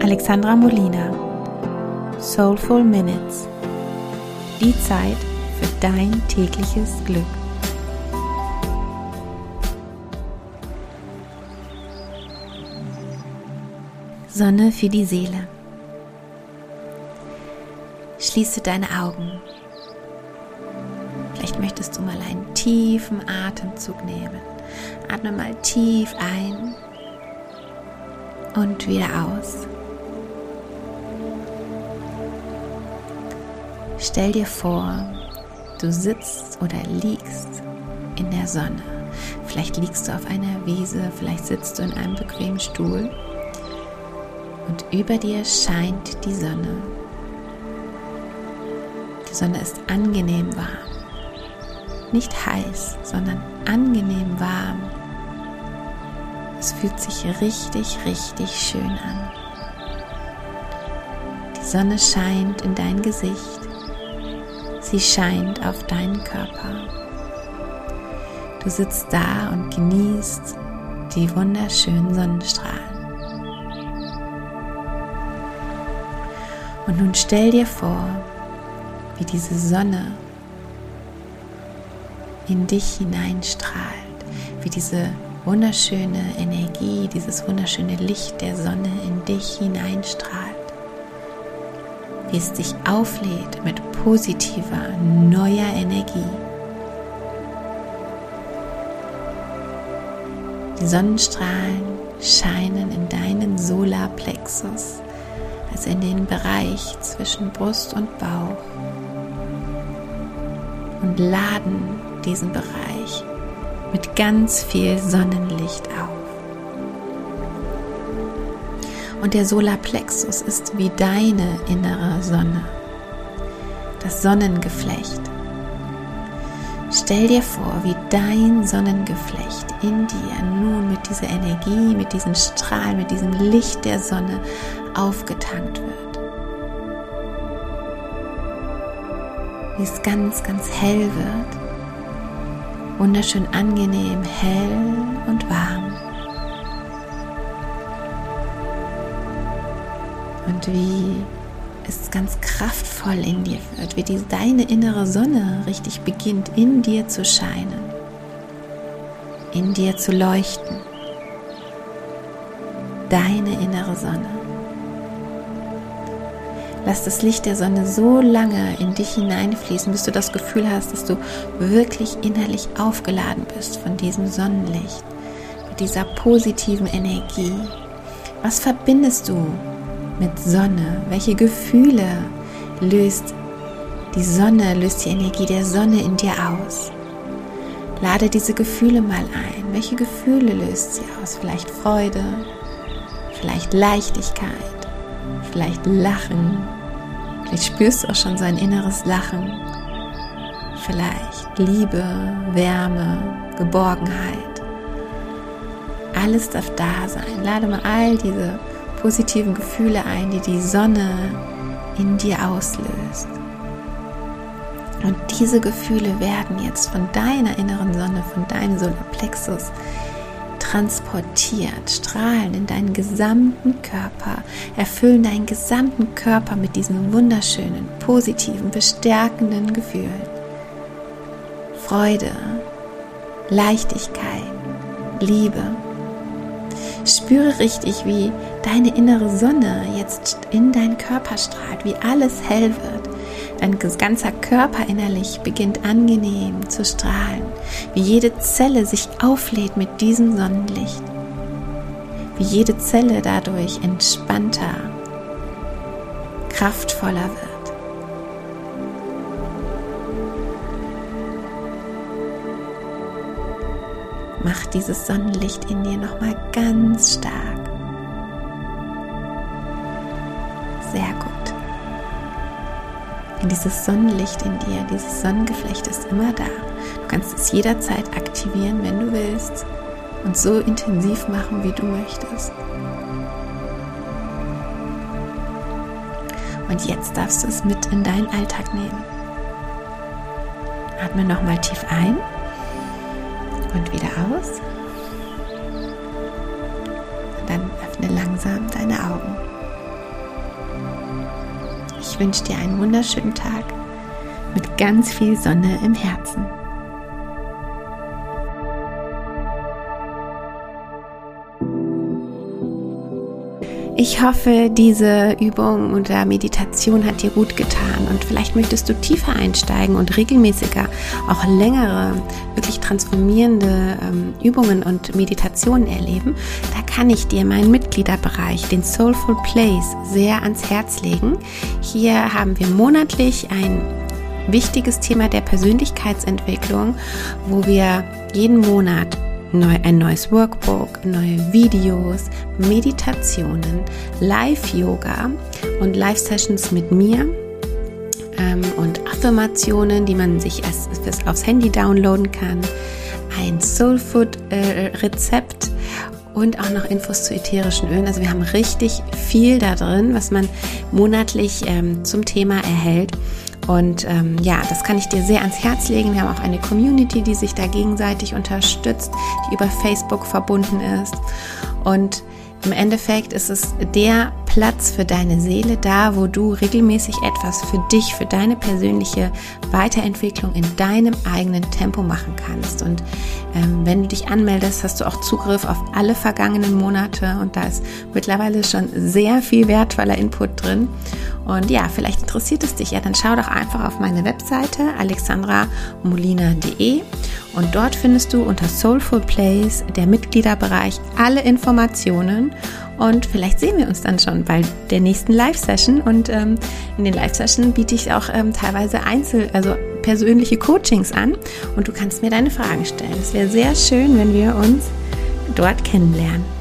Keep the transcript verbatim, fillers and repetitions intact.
Alexandra Molina. Soulful Minutes. Die Zeit für dein tägliches Glück. Sonne für die Seele. Schließe deine Augen. Vielleicht möchtest du mal einen tiefen Atemzug nehmen. Atme mal tief ein und wieder aus. Stell dir vor, du sitzt oder liegst in der Sonne. Vielleicht liegst du auf einer Wiese, vielleicht sitzt du in einem bequemen Stuhl und über dir scheint die Sonne. Die Sonne ist angenehm warm. Nicht heiß, sondern angenehm warm. Es fühlt sich richtig, richtig schön an. Die Sonne scheint in dein Gesicht. Sie scheint auf deinen Körper. Du sitzt da und genießt die wunderschönen Sonnenstrahlen. Und nun stell dir vor, wie diese Sonne in dich hineinstrahlt, wie diese wunderschöne Energie, dieses wunderschöne Licht der Sonne in dich hineinstrahlt, wie es dich auflädt mit positiver, neuer Energie. Die Sonnenstrahlen scheinen in deinen Solarplexus, also in den Bereich zwischen Brust und Bauch, und laden diesen Bereich mit ganz viel Sonnenlicht auf. Und der Solarplexus ist wie deine innere Sonne, das Sonnengeflecht. Stell dir vor, wie dein Sonnengeflecht in dir nun mit dieser Energie, mit diesen Strahlen, mit diesem Licht der Sonne aufgetankt wird. Wie es ganz, ganz hell wird. Wunderschön angenehm, hell und warm. Und wie es ganz kraftvoll in dir wird, wie die, deine innere Sonne richtig beginnt, in dir zu scheinen, in dir zu leuchten. Deine innere Sonne. Lass das Licht der Sonne so lange in dich hineinfließen, bis du das Gefühl hast, dass du wirklich innerlich aufgeladen bist von diesem Sonnenlicht, mit dieser positiven Energie. Was verbindest du mit Sonne? Welche Gefühle löst die Sonne, löst die Energie der Sonne in dir aus? Lade diese Gefühle mal ein. Welche Gefühle löst sie aus? Vielleicht Freude, vielleicht Leichtigkeit, vielleicht Lachen, vielleicht spürst du auch schon so ein inneres Lachen, vielleicht Liebe, Wärme, Geborgenheit. Alles darf da sein. Lade mal all diese positiven Gefühle ein, die die Sonne in dir auslöst. Und diese Gefühle werden jetzt von deiner inneren Sonne, von deinem Solarplexus transportiert, strahlen in deinen gesamten Körper, erfüllen deinen gesamten Körper mit diesen wunderschönen, positiven, bestärkenden Gefühlen. Freude, Leichtigkeit, Liebe. Spüre richtig, wie deine innere Sonne jetzt in deinen Körper strahlt, wie alles hell wird. Dein ganzer Körper innerlich beginnt angenehm zu strahlen, wie jede Zelle sich auflädt mit diesem Sonnenlicht, wie jede Zelle dadurch entspannter, kraftvoller wird. Mach dieses Sonnenlicht in dir nochmal ganz stark. Sehr gut. Und dieses Sonnenlicht in dir, dieses Sonnengeflecht ist immer da. Du kannst es jederzeit aktivieren, wenn du willst, und so intensiv machen, wie du möchtest. Und jetzt darfst du es mit in deinen Alltag nehmen. Atme nochmal tief ein und wieder aus. Und dann öffne langsam deine Augen. ich wünsche dir einen wunderschönen Tag mit ganz viel Sonne im Herzen. Ich hoffe, diese Übung oder Meditation hat dir gut getan und vielleicht möchtest du tiefer einsteigen und regelmäßiger auch längere, wirklich transformierende ähm, Übungen und Meditationen erleben. Da kann ich dir meinen Mitgliederbereich, den Soulful Place, sehr ans Herz legen. Hier haben wir monatlich ein wichtiges Thema der Persönlichkeitsentwicklung, wo wir jeden Monat Neu, ein neues Workbook, neue Videos, Meditationen, Live-Yoga und Live-Sessions mit mir ähm, und Affirmationen, die man sich als, als aufs Handy downloaden kann, ein Soulfood-Rezept äh, und auch noch Infos zu ätherischen Ölen. Also wir haben richtig viel da drin, was man monatlich ähm, zum Thema erhält. Und ähm, ja, das kann ich dir sehr ans Herz legen. Wir haben auch eine Community, die sich da gegenseitig unterstützt, die über Facebook verbunden ist. Und im Endeffekt ist es der Platz für deine Seele, da wo du regelmäßig etwas für dich, für deine persönliche Weiterentwicklung in deinem eigenen Tempo machen kannst. Und ähm, wenn du dich anmeldest, hast du auch Zugriff auf alle vergangenen Monate und da ist mittlerweile schon sehr viel wertvoller Input drin. Und ja, vielleicht interessiert es dich ja, dann schau doch einfach auf meine Webseite alexandra molina punkt de und dort findest du unter Soulful Place, der Mitgliederbereich, alle Informationen und vielleicht sehen wir uns dann schon bei der nächsten Live-Session und ähm, in den Live-Sessions biete ich auch ähm, teilweise Einzel-, also persönliche Coachings an und du kannst mir deine Fragen stellen. Es wäre sehr schön, wenn wir uns dort kennenlernen.